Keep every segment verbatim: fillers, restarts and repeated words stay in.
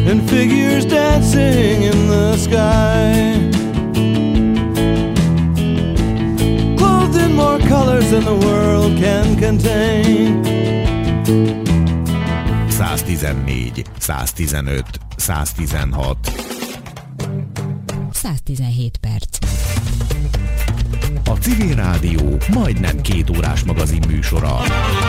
and figures dancing in the sky. Clothed in more colors than the world can contain. száztizennégy, száztizenöt, száztizenhat. száztizenhét perc. A Civil Rádió majdnem két órás magazin műsora.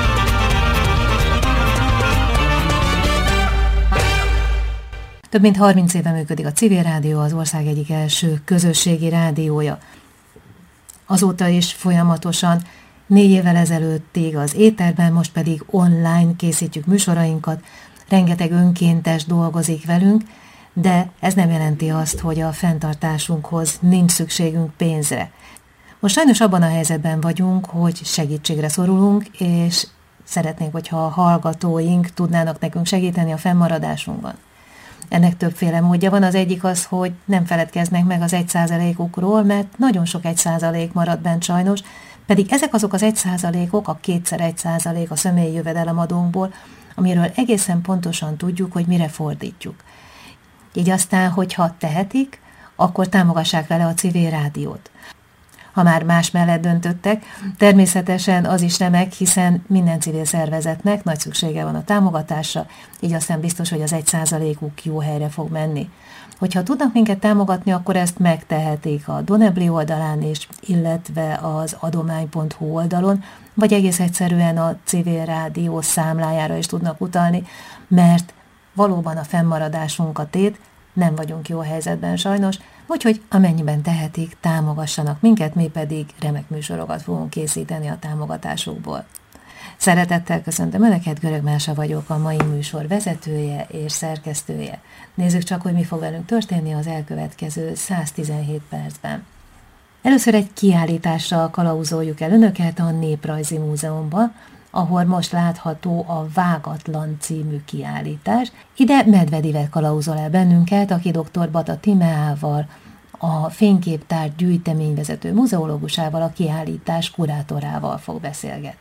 Több mint harminc éve működik a Civil Rádió, az ország egyik első közösségi rádiója. Azóta is folyamatosan, négy évvel ezelőttig az éterben, most pedig online készítjük műsorainkat, rengeteg önkéntes dolgozik velünk, de ez nem jelenti azt, hogy a fenntartásunkhoz nincs szükségünk pénzre. Most sajnos abban a helyzetben vagyunk, hogy segítségre szorulunk, és szeretnénk, hogyha a hallgatóink tudnának nekünk segíteni a fennmaradásunkban. Ennek többféle módja van, az egyik az, hogy nem feledkeznek meg az egy százalékukról, mert nagyon sok egy százalék marad bent sajnos, pedig ezek azok az egy százalékok, a kétszer egy százalék a személyi jövedelemadónkból, amiről egészen pontosan tudjuk, hogy mire fordítjuk. Így aztán, hogyha tehetik, akkor támogassák vele a Civil Rádiót. Ha már más mellett döntöttek, természetesen az is remek, hiszen minden civil szervezetnek nagy szüksége van a támogatásra, így aztán biztos, hogy az egy százalékuk jó helyre fog menni. Hogyha tudnak minket támogatni, akkor ezt megtehetik a Donebly oldalán is, illetve az adomány pont hu oldalon, vagy egész egyszerűen a Civil Rádió számlájára is tudnak utalni, mert valóban a fennmaradásunk a tét, nem vagyunk jó helyzetben sajnos, úgyhogy amennyiben tehetik, támogassanak minket, mi pedig remek műsorokat fogunk készíteni a támogatásukból. Szeretettel köszöntöm Önöket, Görög Mása vagyok, a mai műsor vezetője és szerkesztője. Nézzük csak, hogy mi fog velünk történni az elkövetkező száztizenhét percben. Először egy kiállítással kalauzoljuk el Önöket a Néprajzi Múzeumban, ahol most látható a Vágatlan című kiállítás. Ide Medvedivel kalauzol el bennünket, aki dr. Bata Timeával, a fényképtár gyűjteményvezető muzeológusával, a kiállítás kurátorával fog beszélgetni.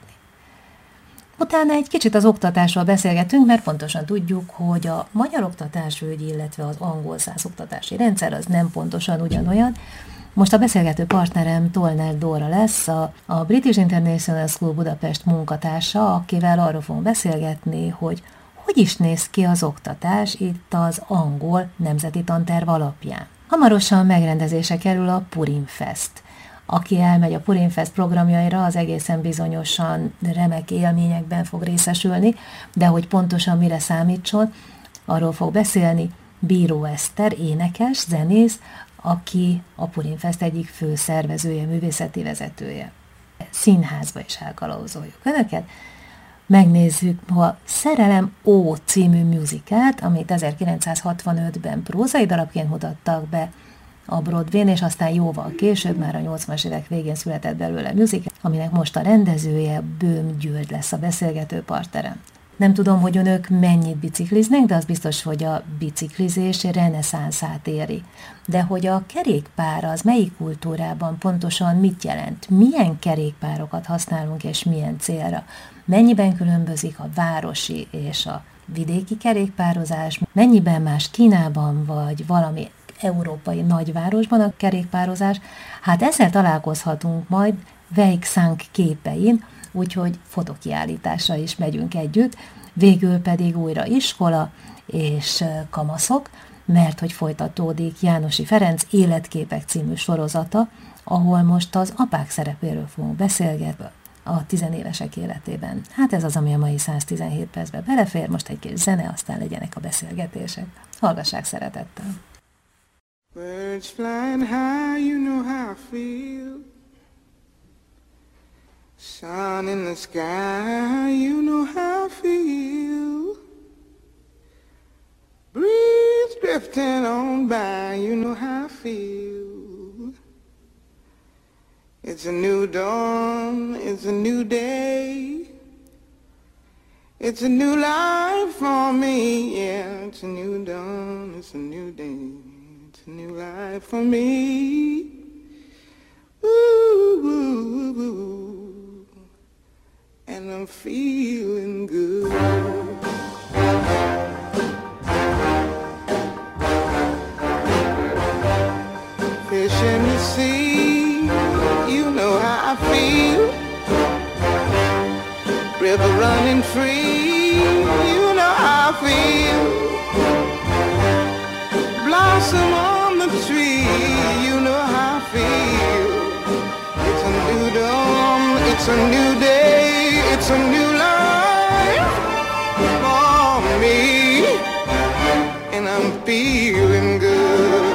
Utána egy kicsit az oktatásról beszélgetünk, mert pontosan tudjuk, hogy a magyar oktatásügy, illetve az angol száz oktatási rendszer az nem pontosan ugyanolyan. Most a beszélgető partnerem Tolnár Dóra lesz, a, a British International School Budapest munkatársa, akivel arról fogunk beszélgetni, hogy hogy is néz ki az oktatás itt az angol nemzeti tanterv alapján. Hamarosan megrendezése kerül a Purim Fest. Aki elmegy a Purim Fest programjaira, az egészen bizonyosan remek élményekben fog részesülni, de hogy pontosan mire számítson, arról fog beszélni Bíró Eszter, énekes, zenész, aki a Purim Fest egyik fő szervezője, művészeti vezetője. Színházba is elkalauzoljuk Önöket. Megnézzük a Szerelem Ó című musicalt, amit ezerkilencszázhatvanötben prózai darabként mutattak be a Broadwayn, és aztán jóval később, már a nyolcvanas évek végén született belőle musical, aminek most a rendezője Böhm György lesz a beszélgető partnerem. Nem tudom, hogy önök mennyit bicikliznek, de az biztos, hogy a biciklizés reneszánszát éri. De hogy a kerékpár az melyik kultúrában pontosan mit jelent? Milyen kerékpárokat használunk és milyen célra? Mennyiben különbözik a városi és a vidéki kerékpározás? Mennyiben más Kínában vagy valami európai nagyvárosban a kerékpározás? Hát ezzel találkozhatunk majd Weixank képein, úgyhogy fotokiállításra is megyünk együtt, végül pedig újra iskola és kamaszok, mert hogy folytatódik Jánosi Ferenc Életképek című sorozata, ahol most az apák szerepéről fogunk beszélgetni a tizenévesek életében. Hát ez az, ami a mai száztizenhét percben belefér, most egy kis zene, aztán legyenek a beszélgetések. Hallgassák szeretettel! Birds flying high, you know how I feel. Sun in the sky, you know how I feel. Breeze drifting on by, you know how I feel. It's a new dawn, it's a new day. It's a new life for me, yeah. It's a new dawn, it's a new day. It's a new life for me. Ooh, ooh, ooh. And I'm feeling good. feeling good.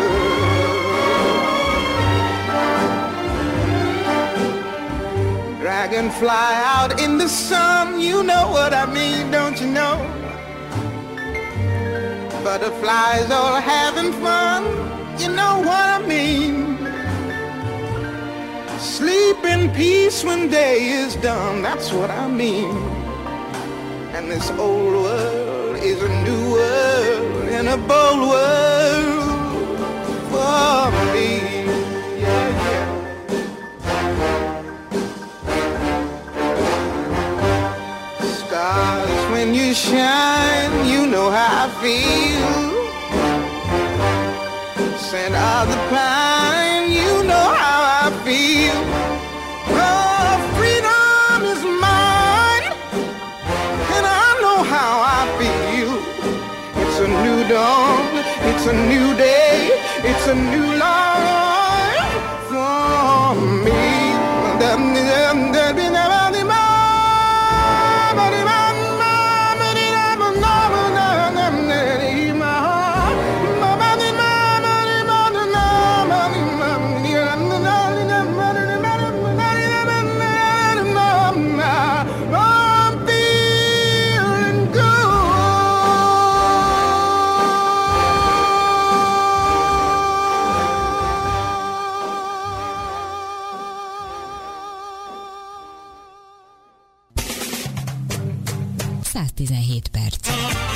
Dragonfly out in the sun, you know what I mean, don't you know? Butterflies all having fun, you know what I mean. Sleep in peace when day is done, that's what I mean. And this old world is a new world and a bold world for me. Yeah, yeah. Stars, when you shine, you know how I feel. Scent of the pine, you know how I feel. Oh, freedom is mine, and I know how I feel. It's a new dawn, it's a new day, it's a new life for me. száztizenhét perc.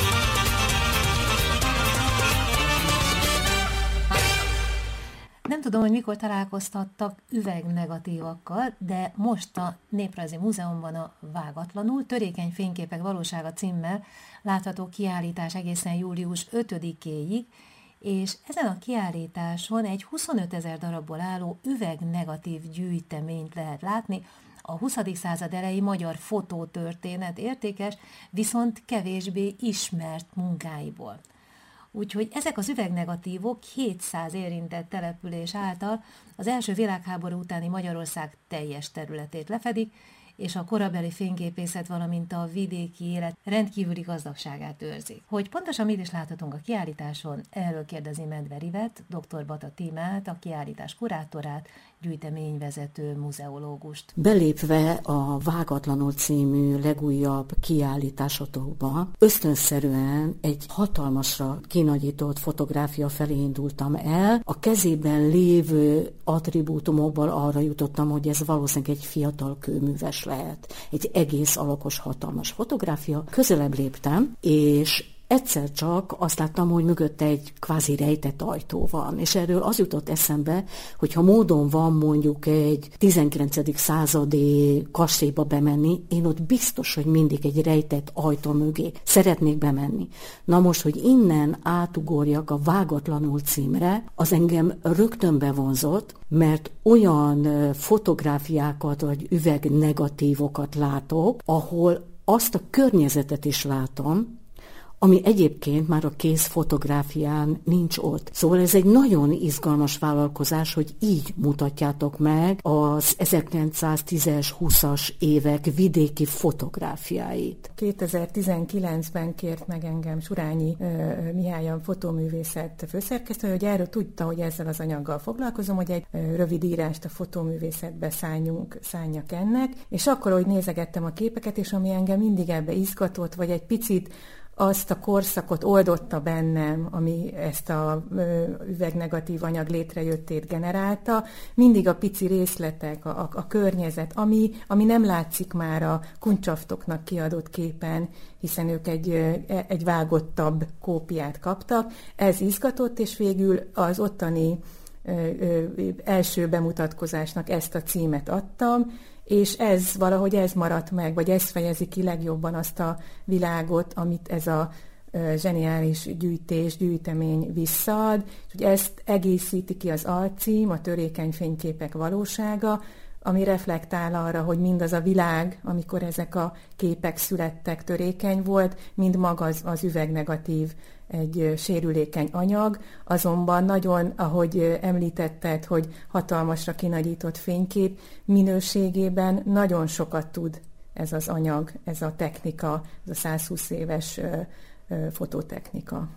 Nem tudom, hogy mikor találkoztattak üvegnegatívakkal, de most a Néprajzi Múzeumban a Vágatlanul törékeny fényképek valósága címmel látható kiállítás egészen július ötödikéig, és ezen a kiállításon egy huszonötezer darabból álló üvegnegatív gyűjteményt lehet látni, a huszadik század elejé magyar fotótörténet értékes, viszont kevésbé ismert munkáiból. Úgyhogy ezek az üvegnegatívok hétszáz érintett település által az első világháború utáni Magyarország teljes területét lefedik, és a korabeli fényképészet, valamint a vidéki élet rendkívüli gazdagságát őrzik. Hogy pontosan mit is láthatunk a kiállításon, erről kérdezi Medved Ivett, dr. Bata Tímát, a kiállítás kurátorát, gyűjteményvezető muzeológust. Belépve a Vágatlanul című legújabb kiállításotokba, ösztönszerűen egy hatalmasra kinagyított fotográfia felé indultam el. A kezében lévő attribútumokból arra jutottam, hogy ez valószínűleg egy fiatal kőműves lehet. Egy egész alakos, hatalmas fotográfia. Közelebb léptem, és egyszer csak azt láttam, hogy mögötte egy kvázi rejtett ajtó van, és erről az jutott eszembe, hogyha módon van mondjuk egy tizenkilencedik századi kastélyba bemenni, én ott biztos, hogy mindig egy rejtett ajtó mögé szeretnék bemenni. Na most, hogy innen átugorjak a Vágatlanul címre, az engem rögtön bevonzott, mert olyan fotográfiákat vagy üvegnegatívokat látok, ahol azt a környezetet is látom, ami egyébként már a kész fotográfián nincs ott. Szóval ez egy nagyon izgalmas vállalkozás, hogy így mutatjátok meg az ezerkilencszáztízes, húszas évek vidéki fotográfiáit. kétezer-tizenkilencben kért meg engem Surányi uh, Mihály, a fotóművészet főszerkesztő, hogy erről tudta, hogy ezzel az anyaggal foglalkozom, hogy egy uh, rövid írást a fotóművészetbe szálljunk, szálljak ennek, és akkor, hogy nézegettem a képeket, és ami engem mindig ebbe izgatott, vagy egy picit azt a korszakot oldotta bennem, ami ezt a ö, üvegnegatív anyag létrejöttét generálta. Mindig a pici részletek, a, a, a környezet, ami, ami nem látszik már a kuncsaftoknak kiadott képen, hiszen ők egy, egy vágottabb kópiát kaptak. Ez izgatott, és végül az ottani ö, ö, első bemutatkozásnak ezt a címet adtam, és ez valahogy ez maradt meg, vagy ez fejezi ki legjobban azt a világot, amit ez a zseniális gyűjtés, gyűjtemény visszaad, és hogy ezt egészíti ki az alcím, a törékeny fényképek valósága, ami reflektál arra, hogy mindaz a világ, amikor ezek a képek születtek, törékeny volt, mind maga az, az üvegnegatív egy sérülékeny anyag, azonban nagyon, ahogy említetted, hogy hatalmasra kinagyított fénykép minőségében nagyon sokat tud ez az anyag, ez a technika, ez a százhúsz éves ö, ö, fototechnika.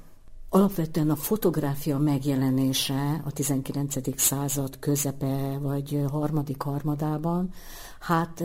Alapvetően a fotográfia megjelenése a tizenkilencedik század közepe vagy harmadik harmadában, hát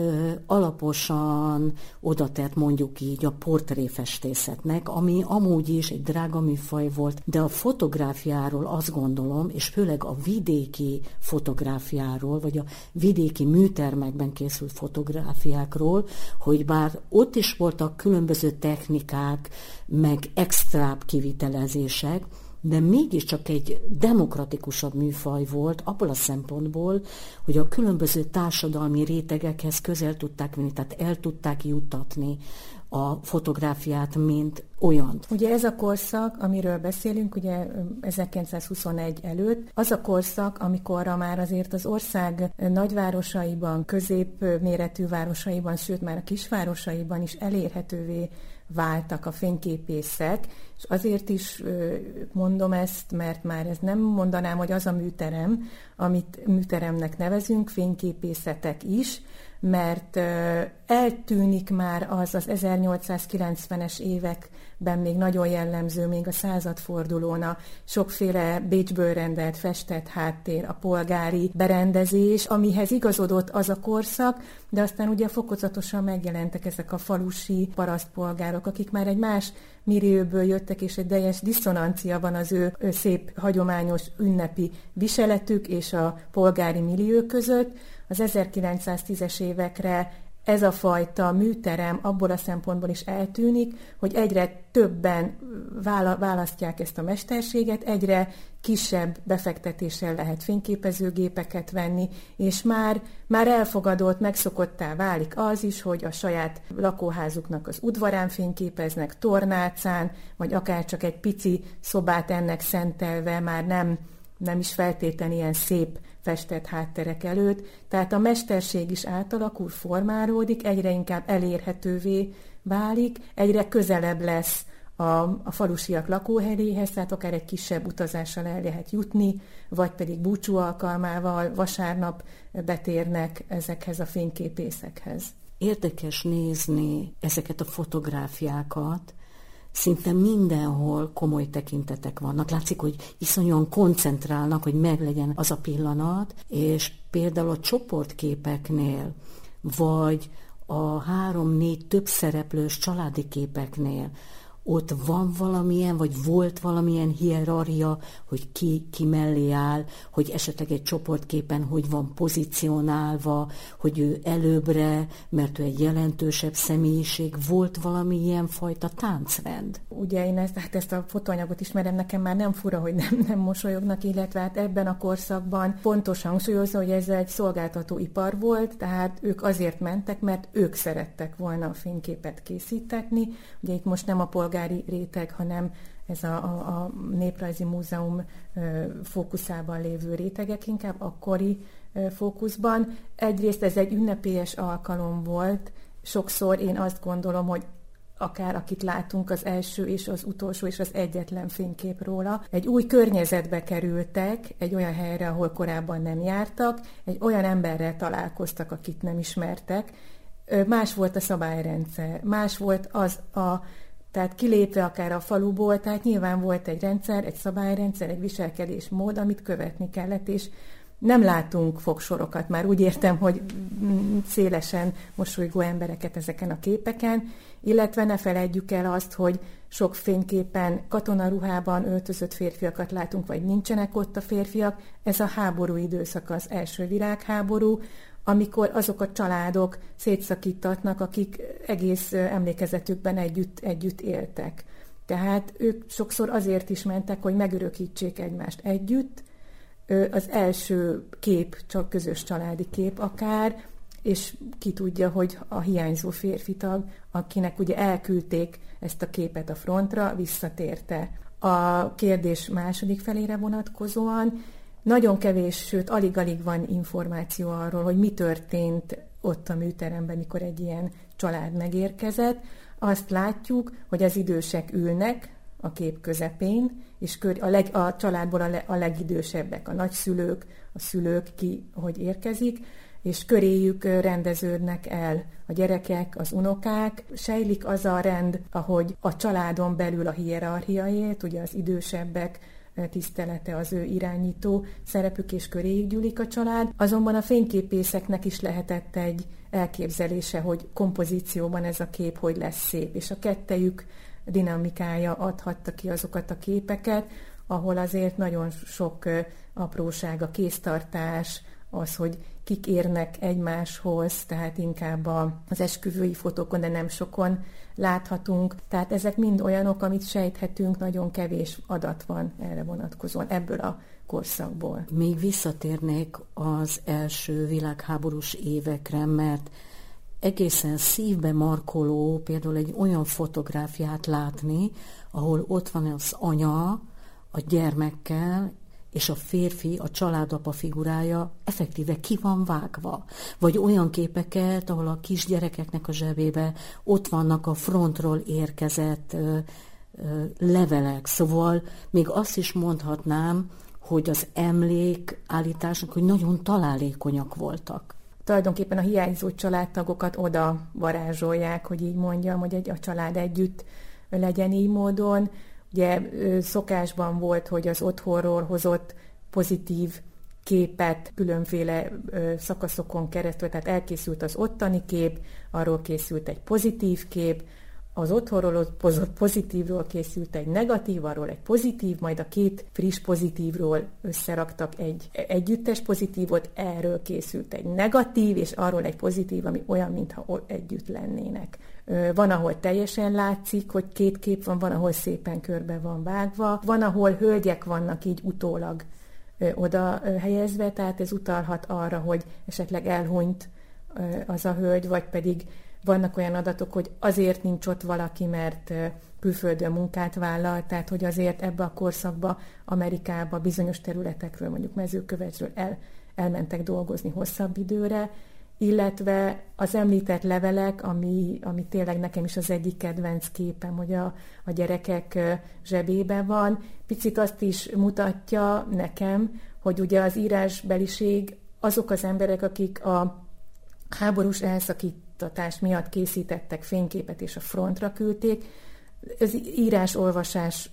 alaposan odatett mondjuk így a portréfestészetnek, ami amúgy is egy drága műfaj volt, de a fotográfiáról azt gondolom, és főleg a vidéki fotográfiáról, vagy a vidéki műtermekben készült fotográfiákról, hogy bár ott is voltak különböző technikák, meg extrább kivitelezések, de mégiscsak egy demokratikusabb műfaj volt abból a szempontból, hogy a különböző társadalmi rétegekhez közel tudták vinni, tehát el tudták juttatni a fotográfiát, mint olyant. Ugye ez a korszak, amiről beszélünk, ugye ezerkilencszázhuszonegy előtt, az a korszak, amikorra már azért az ország nagyvárosaiban, középméretű városaiban, sőt már a kisvárosaiban is elérhetővé váltak a fényképészek, és azért is mondom ezt, mert már ez nem mondanám, hogy az a műterem, amit műteremnek nevezünk, fényképészetek is, mert eltűnik már az az ezernyolcszázkilencvenes években még nagyon jellemző, még a századfordulón a sokféle Bécsből rendelt festett háttér, a polgári berendezés, amihez igazodott az a korszak, de aztán ugye fokozatosan megjelentek ezek a falusi parasztpolgárok, akik már egy más millióből jöttek, és egy teljes diszonancia van az ő, ő szép, hagyományos ünnepi viseletük és a polgári millió között. Az ezerkilencszáztízes évekre ez a fajta műterem abból a szempontból is eltűnik, hogy egyre többen választják ezt a mesterséget, egyre kisebb befektetéssel lehet fényképezőgépeket venni, és már, már elfogadott, megszokottá válik az is, hogy a saját lakóházuknak az udvarán fényképeznek, tornácán, vagy akár csak egy pici szobát ennek szentelve, már nem, nem is feltétlenül ilyen szép festett hátterek előtt, tehát a mesterség is átalakul, formálódik, egyre inkább elérhetővé válik, egyre közelebb lesz a, a falusiak lakóhelyéhez, tehát akár egy kisebb utazással el lehet jutni, vagy pedig búcsú alkalmával vasárnap betérnek ezekhez a fényképészekhez. Érdekes nézni ezeket a fotográfiákat, szinte mindenhol komoly tekintetek vannak. Látszik, hogy iszonyúan koncentrálnak, hogy meglegyen az a pillanat, és például a csoportképeknél, vagy a három-négy több szereplős családi képeknél, ott van valamilyen, vagy volt valamilyen hierarchia, hogy ki, ki mellé áll, hogy esetleg egy csoportképen hogy van pozícionálva, hogy ő előbbre, mert ő egy jelentősebb személyiség, volt valamilyen fajta táncrend. Ugye én ezt, hát ezt a fotóanyagot ismerem, nekem már nem fura, hogy nem, nem mosolyognak, illetve hát ebben a korszakban pontosan hangsúlyozza, hogy ez egy szolgáltatóipar volt, tehát ők azért mentek, mert ők szerettek volna a fényképet készítetni. Ugye itt most nem a polgár réteg, hanem ez a, a, a Néprajzi Múzeum ö, fókuszában lévő rétegek, inkább akkori ö, fókuszban. Egyrészt ez egy ünnepélyes alkalom volt, sokszor én azt gondolom, hogy akár akit látunk, az első és az utolsó és az egyetlen fénykép róla. Egy új környezetbe kerültek, egy olyan helyre, ahol korábban nem jártak, egy olyan emberrel találkoztak, akit nem ismertek. Ö, más volt a szabályrendszer, más volt az a tehát kilépve akár a faluból, tehát nyilván volt egy rendszer, egy szabályrendszer, egy viselkedésmód, amit követni kellett, és nem látunk fogsorokat, már úgy értem, hogy szélesen mosolygó embereket ezeken a képeken, illetve ne feledjük el azt, hogy sok fényképen katonaruhában öltözött férfiakat látunk, vagy nincsenek ott a férfiak. Ez a háború időszak, az első világháború, amikor azok a családok szétszakítatnak, akik egész emlékezetükben együtt, együtt éltek. Tehát ők sokszor azért is mentek, hogy megörökítsék egymást együtt. Az első kép csak közös családi kép akár, és ki tudja, hogy a hiányzó férfitag, akinek ugye elküldték ezt a képet a frontra, visszatérte. A kérdés második felére vonatkozóan nagyon kevés, sőt alig-alig van információ arról, hogy mi történt ott a műteremben, mikor egy ilyen család megérkezett. Azt látjuk, hogy az idősek ülnek a kép közepén, és a, leg, a családból a, le, a legidősebbek, a nagyszülők, a szülők ki, hogy érkezik, és köréjük rendeződnek el a gyerekek, az unokák. Sejlik az a rend, ahogy a családon belül a hierarchia élt, ugye az idősebbek tisztelete, az ő irányító szerepük, és köréjük gyűlik a család. Azonban a fényképészeknek is lehetett egy elképzelése, hogy kompozícióban ez a kép hogy lesz szép, és a kettejük dinamikája adhatta ki azokat a képeket, ahol azért nagyon sok apróság, a kéztartás, az, hogy kik érnek egymáshoz, tehát inkább az esküvői fotókon, de nem sokon láthatunk. Tehát ezek mind olyanok, amit sejthetünk, nagyon kevés adat van erre vonatkozóan ebből a korszakból. Még visszatérnék az első világháborús évekre, mert egészen szívbe markoló például egy olyan fotográfiát látni, ahol ott van az anya a gyermekkel, és a férfi, a családapa figurája effektíve ki van vágva. Vagy olyan képeket, ahol a kisgyerekeknek a zsebébe ott vannak a frontról érkezett ö, ö, levelek. Szóval még azt is mondhatnám, hogy az emlékállítások, hogy nagyon találékonyak voltak. Tulajdonképpen a hiányzó családtagokat oda varázsolják, hogy így mondjam, hogy egy, a család együtt legyen így módon. Ugye szokásban volt, hogy az otthonról hozott pozitív képet különféle szakaszokon keresztül, tehát elkészült az ottani kép, arról készült egy pozitív kép, az otthonról pozitívról készült egy negatív, arról egy pozitív, majd a két friss pozitívról összeraktak egy együttes pozitívot, erről készült egy negatív, és arról egy pozitív, ami olyan, mintha együtt lennének. Van, ahol teljesen látszik, hogy két kép van, van, ahol szépen körbe van vágva, van, ahol hölgyek vannak így utólag oda helyezve, tehát ez utalhat arra, hogy esetleg elhunyt az a hölgy, vagy pedig vannak olyan adatok, hogy azért nincs ott valaki, mert külföldön munkát vállal, tehát hogy azért ebbe a korszakba, Amerikába, bizonyos területekről, mondjuk Mezőkövesdről el, elmentek dolgozni hosszabb időre, illetve az említett levelek, ami, ami tényleg nekem is az egyik kedvenc képem, hogy a, a gyerekek zsebében van. Picit azt is mutatja nekem, hogy ugye az írásbeliség azok az emberek, akik a háborús elszakítatás miatt készítettek fényképet és a frontra küldték, az írás-olvasás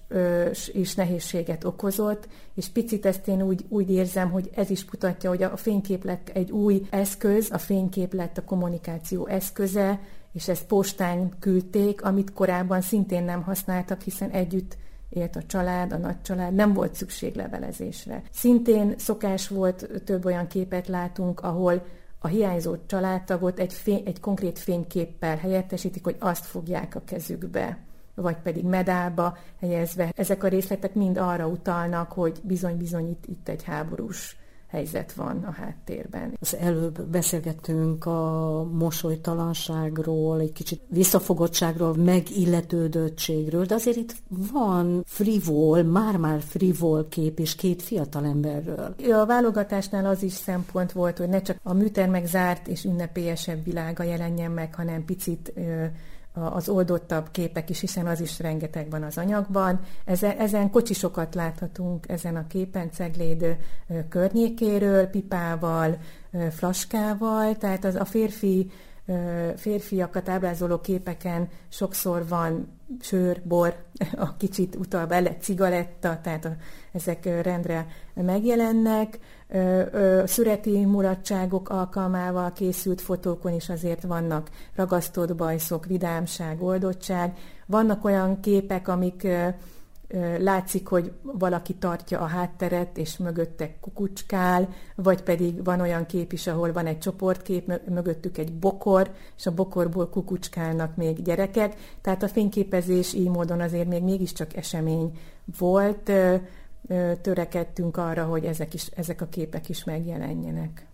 is nehézséget okozott, és picit ezt én úgy, úgy érzem, hogy ez is mutatja, hogy a fénykép lett egy új eszköz, a fénykép lett a kommunikáció eszköze, és ezt postán küldték, amit korábban szintén nem használtak, hiszen együtt élt a család, a nagycsalád, nem volt szükség levelezésre. Szintén szokás volt, több olyan képet látunk, ahol a hiányzó családtagot egy, fény, egy konkrét fényképpel helyettesítik, hogy azt fogják a kezükbe, vagy pedig medálba helyezve. Ezek a részletek mind arra utalnak, hogy bizony-bizony itt, itt egy háborús helyzet van a háttérben. Az előbb beszélgettünk a mosolytalanságról, egy kicsit visszafogottságról, megilletődöttségről, de azért itt van frivol, már-már frivol kép is két fiatalemberről. A válogatásnál az is szempont volt, hogy ne csak a műtermek zárt és ünnepélyesebb világa jelenjen meg, hanem picit az oldottabb képek is, hiszen az is rengeteg van az anyagban. Ezen, ezen kocsisokat láthatunk ezen a képen Cegléd környékéről, pipával, flaskával, tehát az a férfi, férfiakat ábrázoló képeken sokszor van sör, bor, a kicsit utalva el, cigaretta, tehát a, ezek rendre megjelennek. Szüreti mulatságok alkalmával készült fotókon is azért vannak ragasztott bajszok, vidámság, oldottság. Vannak olyan képek, amik látszik, hogy valaki tartja a hátteret, és mögötte kukucskál, vagy pedig van olyan kép is, ahol van egy csoportkép, mögöttük egy bokor, és a bokorból kukucskálnak még gyerekek. Tehát a fényképezés így módon azért még mégiscsak esemény volt. Törekedtünk arra, hogy ezek, is, ezek a képek is megjelenjenek.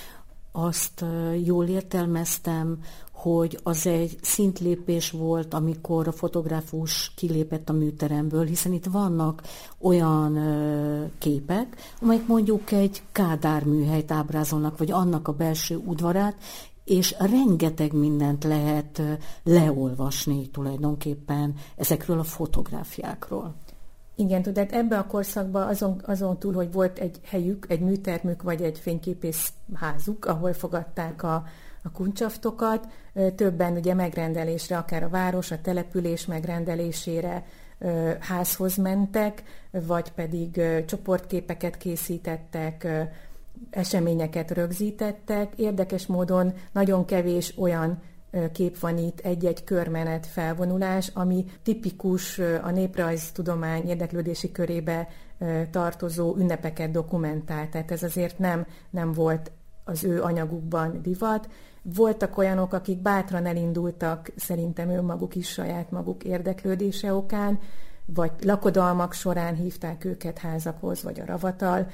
Azt jól értelmeztem, hogy az egy szintlépés volt, amikor a fotográfus kilépett a műteremből, hiszen itt vannak olyan képek, amelyek mondjuk egy Kádár műhelyt ábrázolnak, vagy annak a belső udvarát, és rengeteg mindent lehet leolvasni tulajdonképpen ezekről a fotográfiákról. Igen, tudod, ebbe a korszakban azon, azon túl, hogy volt egy helyük, egy műtermük, vagy egy fényképészházuk, ahol fogadták a, a kuncsaftokat, többen ugye megrendelésre, akár a város, a település megrendelésére házhoz mentek, vagy pedig csoportképeket készítettek, eseményeket rögzítettek. Érdekes módon nagyon kevés olyan kép van itt, egy-egy körmenet felvonulás, ami tipikus a néprajztudomány érdeklődési körébe tartozó ünnepeket dokumentál. Tehát ez azért nem, nem volt az ő anyagukban divat. Voltak olyanok, akik bátran elindultak, szerintem önmaguk is saját maguk érdeklődése okán, vagy lakodalmak során hívták őket házakhoz, vagy a ravatal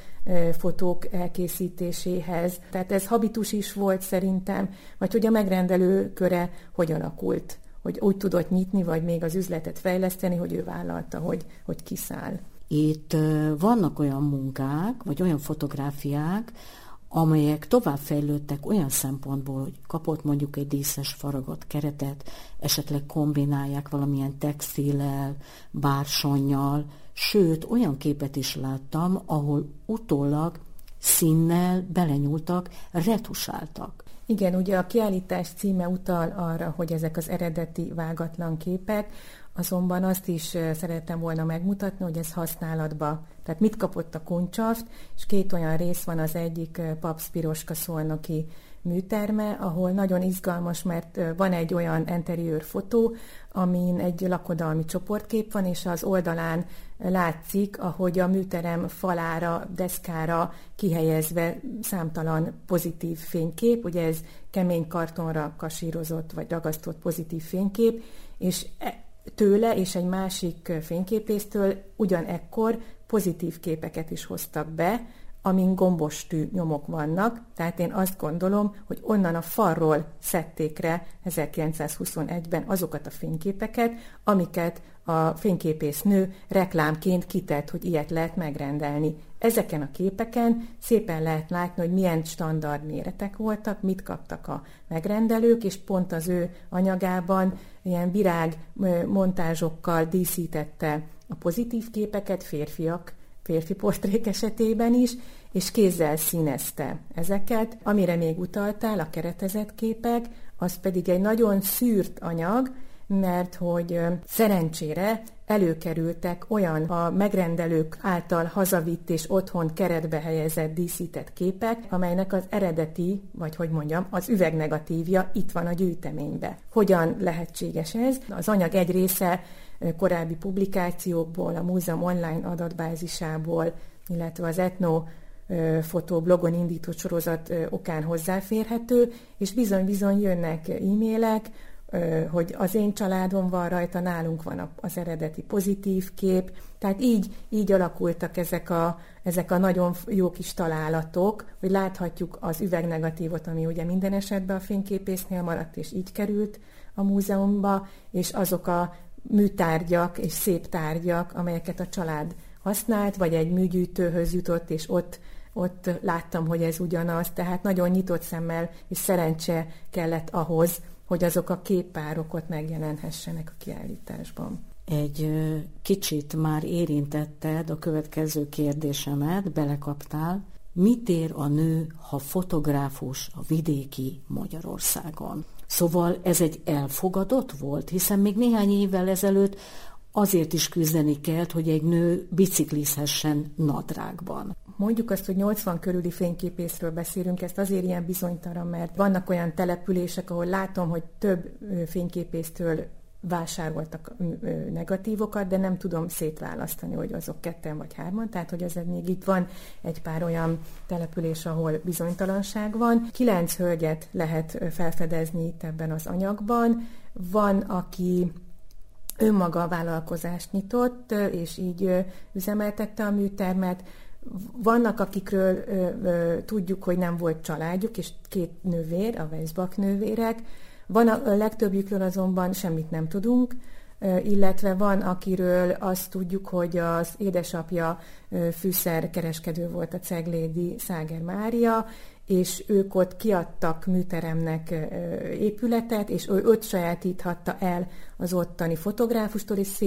fotók elkészítéséhez. Tehát ez habitus is volt szerintem, vagy hogy a megrendelő köre hogy alakult, hogy úgy tudott nyitni, vagy még az üzletet fejleszteni, hogy ő vállalta, hogy, hogy kiszáll. Itt vannak olyan munkák, vagy olyan fotográfiák, amelyek továbbfejlődtek olyan szempontból, hogy kapott mondjuk egy díszes faragott keretet, esetleg kombinálják valamilyen textillel, bársonnyal, sőt, olyan képet is láttam, ahol utólag színnel belenyúltak, retusáltak. Igen, ugye a kiállítás címe utal arra, hogy ezek az eredeti vágatlan képek, azonban azt is szerettem volna megmutatni, hogy ez használatba. Tehát mit kapott a kuncsaft, és két olyan rész van, az egyik Papsz Piroska szolnoki műterme, ahol nagyon izgalmas, mert van egy olyan interiőr fotó, amin egy lakodalmi csoportkép van, és az oldalán látszik, ahogy a műterem falára, deszkára kihelyezve számtalan pozitív fénykép, ugye ez kemény kartonra kasírozott vagy ragasztott pozitív fénykép, és tőle és egy másik fényképésztől ugyanekkor pozitív képeket is hoztak be, amin gombostű nyomok vannak, tehát én azt gondolom, hogy onnan a falról szedték le ezerkilencszázhuszonegyben azokat a fényképeket, amiket a fényképésznő reklámként kitett, hogy ilyet lehet megrendelni. Ezeken a képeken szépen lehet látni, hogy milyen standard méretek voltak, mit kaptak a megrendelők, és pont az ő anyagában ilyen virág montázsokkal díszítette a pozitív képeket, férfiak, férfi portrék esetében is, és kézzel színezte ezeket. Amire még utaltál, a keretezett képek, az pedig egy nagyon szűrt anyag, mert hogy szerencsére előkerültek olyan a megrendelők által hazavitt és otthon keretbe helyezett, díszített képek, amelynek az eredeti, vagy hogy mondjam, az üvegnegatívja itt van a gyűjteményben. Hogyan lehetséges ez? Az anyag egy része korábbi publikációkból, a múzeum online adatbázisából, illetve az Etno fotó blogon indított sorozat okán hozzáférhető, és bizony-bizony jönnek e-mailek, hogy az én családom van rajta, nálunk van az eredeti pozitív kép. Tehát így, így alakultak ezek a, ezek a nagyon jó kis találatok, hogy láthatjuk az üvegnegatívot, ami ugye minden esetben a fényképésznél maradt, és így került a múzeumba, és azok a műtárgyak és szép tárgyak, amelyeket a család használt, vagy egy műgyűjtőhöz jutott, és ott, ott láttam, hogy ez ugyanaz. Tehát nagyon nyitott szemmel és szerencse kellett ahhoz, hogy azok a képpárok ott megjelenhessenek a kiállításban. Egy kicsit már érintetted a következő kérdésemet, belekaptál. Mit ér a nő, ha fotográfus a vidéki Magyarországon? Szóval ez egy elfogadott volt, hiszen még néhány évvel ezelőtt azért is küzdeni kellett, hogy egy nő biciklizhessen nadrágban. Mondjuk azt, hogy nyolcvan körüli fényképészről beszélünk, ezt azért ilyen bizonytalan, mert vannak olyan települések, ahol látom, hogy több fényképésztől vásároltak negatívokat, de nem tudom szétválasztani, hogy azok ketten vagy hárman, tehát hogy azért még itt van egy pár olyan település, ahol bizonytalanság van. Kilenc hölgyet lehet felfedezni itt ebben az anyagban. Van, aki önmaga a vállalkozást nyitott, és így üzemeltette a műtermet. Vannak, akikről ö, ö, tudjuk, hogy nem volt családjuk, és két nővér, a Weissbach nővérek. Van a, a legtöbbjükről azonban semmit nem tudunk, ö, illetve van, akiről azt tudjuk, hogy az édesapja ö, fűszerkereskedő volt, a Ceglédi Száger Mária, és ők ott kiadtak műteremnek épületet, és ő ott sajátíthatta el az ottani fotográfustól, és szép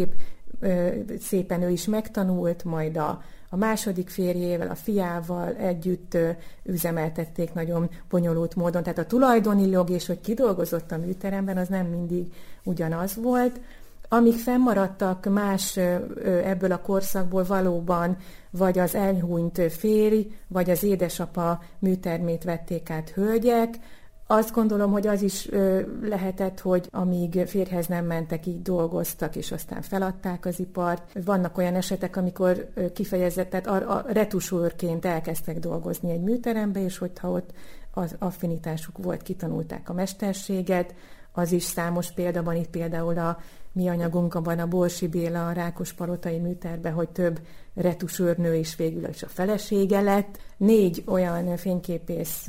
szépen ő is megtanult, majd a, a második férjével, a fiával együtt üzemeltették nagyon bonyolult módon. Tehát a tulajdoni jog és hogy kidolgozott a műteremben, az nem mindig ugyanaz volt. Amíg fennmaradtak más ebből a korszakból valóban, vagy az elhunyt férj, vagy az édesapa műtermét vették át hölgyek. Azt gondolom, hogy az is lehetett, hogy amíg férjhez nem mentek, így dolgoztak, és aztán feladták az ipart. Vannak olyan esetek, amikor kifejezetten a, a retusőrként elkezdtek dolgozni egy műterembe, és hogyha ott az affinitásuk volt, kitanulták a mesterséget. Az is számos példa van, itt például a mi anyagunkban a Borsi Béla a Rákospalotai műterben, hogy több retusőrnő is végül is a felesége lett. Négy olyan fényképész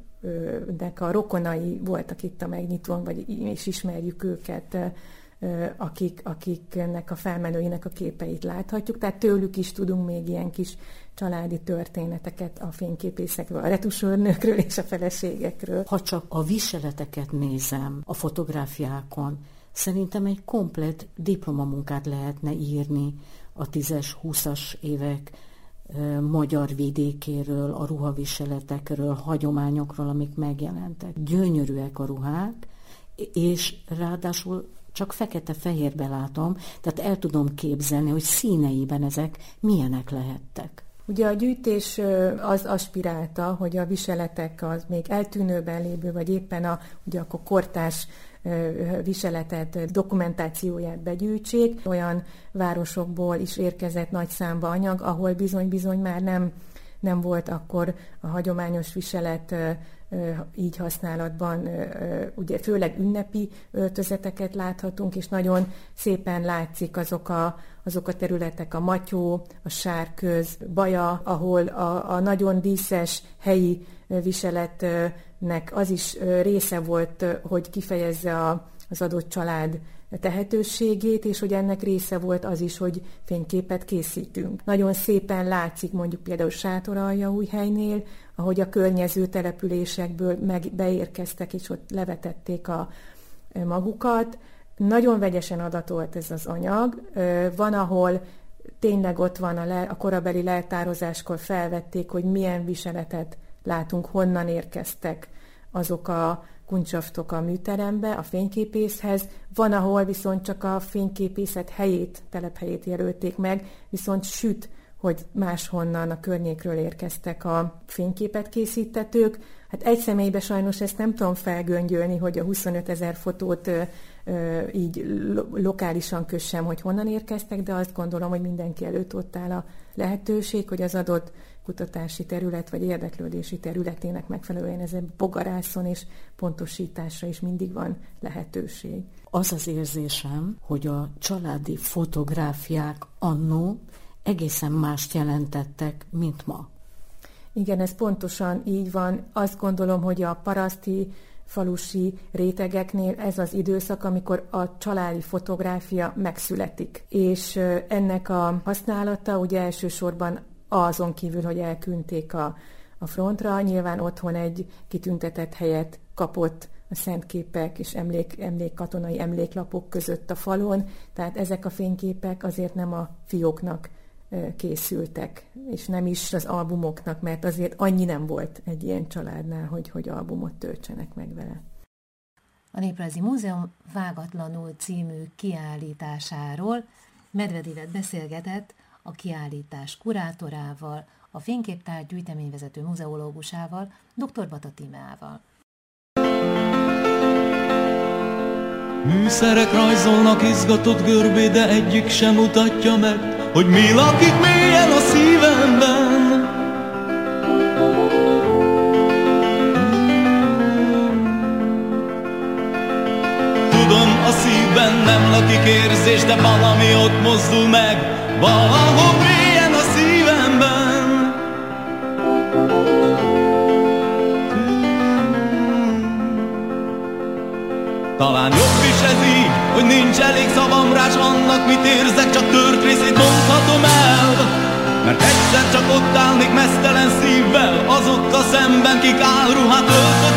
nek a rokonai voltak itt a megnyitón, vagy is ismerjük őket, akik, akiknek a felmenőinek a képeit láthatjuk, tehát tőlük is tudunk még ilyen kis családi történeteket a fényképészekről, a retusőrnőkről és a feleségekről. Ha csak a viseleteket nézem a fotográfiákon, szerintem egy komplett diplomamunkát lehetne írni a tízes, húszas évek magyar vidékéről, a ruhaviseletekről, hagyományokról, amik megjelentek. Gyönyörűek a ruhák, és ráadásul csak fekete-fehérbe látom, tehát el tudom képzelni, hogy színeiben ezek milyenek lehettek. Ugye a gyűjtés az aspirálta, hogy a viseletek az még eltűnőben lévő, vagy éppen a, ugye akkor kortárs viseletet, dokumentációját begyűjtsék. Olyan városokból is érkezett nagy számba anyag, ahol bizony-bizony már nem, nem volt akkor a hagyományos viselet így használatban, ugye főleg ünnepi öltözeteket láthatunk, és nagyon szépen látszik azok a, azok a területek, a Matyó, a Sárköz, Baja, ahol a, a nagyon díszes helyi viseletnek az is része volt, hogy kifejezze a, az adott család tehetőségét, és hogy ennek része volt az is, hogy fényképet készítünk. Nagyon szépen látszik mondjuk például Sátoraljaújhelynél, ahogy a környező településekből meg beérkeztek, és ott levetették a magukat. Nagyon vegyesen adatolt ez az anyag. Van, ahol tényleg ott van a, le, a korabeli leltározáskor felvették, hogy milyen viseletet látunk, honnan érkeztek azok a kuncsaftok a műterembe, a fényképészhez. Van, ahol viszont csak a fényképészet helyét, telephelyét jelölték meg, viszont süt, hogy máshonnan a környékről érkeztek a fényképet készítetők. Hát egy személybe sajnos ezt nem tudom felgöngyölni, hogy a huszonöt ezer fotót ö, ö, így lo- lokálisan kössem, hogy honnan érkeztek, de azt gondolom, hogy mindenki előtt ott áll a lehetőség, hogy az adott kutatási terület vagy érdeklődési területének megfelelően ezen bogarászon és pontosításra is mindig van lehetőség. Az az érzésem, hogy a családi fotográfiák annó egészen mást jelentettek, mint ma. Igen, ez pontosan így van. Azt gondolom, hogy a paraszti, falusi rétegeknél ez az időszak, amikor a családi fotográfia megszületik. És ennek a használata ugye elsősorban azon kívül, hogy elküldték a, a frontra, nyilván otthon egy kitüntetett helyet kapott a szentképek és emlék, emlék, katonai emléklapok között a falon, tehát ezek a fényképek azért nem a fióknak készültek, és nem is az albumoknak, mert azért annyi nem volt egy ilyen családnál, hogy, hogy albumot töltsenek meg vele. A Néprajzi Múzeum Vágatlanul című kiállításáról Medved beszélgetett a kiállítás kurátorával, a fényképtár gyűjteményvezető muzeológusával, dr. Bata Tímeával. Műszerek rajzolnak izgatott görbé, de egyik sem mutatja meg, hogy mi lakik mélyen a szívemben. Tudom, a szívben nem lakik érzés, de valami ott mozdul meg, valahol mélyen a szívemben. Talán jobb is ez így, hogy nincs elég szavam rá, s annak mit érzek, csak tört részét mondhatom el. Mert egyszer csak ott állnék meztelen szívvel azokkal szemben, kik álruhát öltöznek